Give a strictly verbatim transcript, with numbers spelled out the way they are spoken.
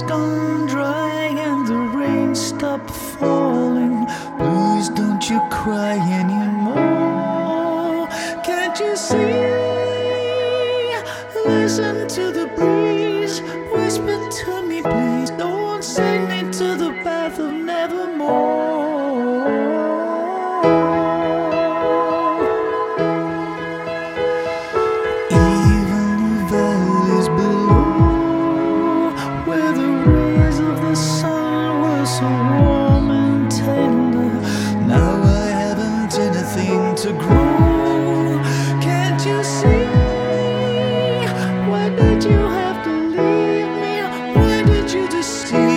gone dry and the rain stopped falling. Please don't you cry anymore. Can't you see? Listen to the breeze, whisper to me, please. Don't send me to the path of nevermore. Even valleys below, where the rays of the sun were so warm and tender, now I haven't anything to grow. Can't you see? Why did you have to leave me? Why did you deceive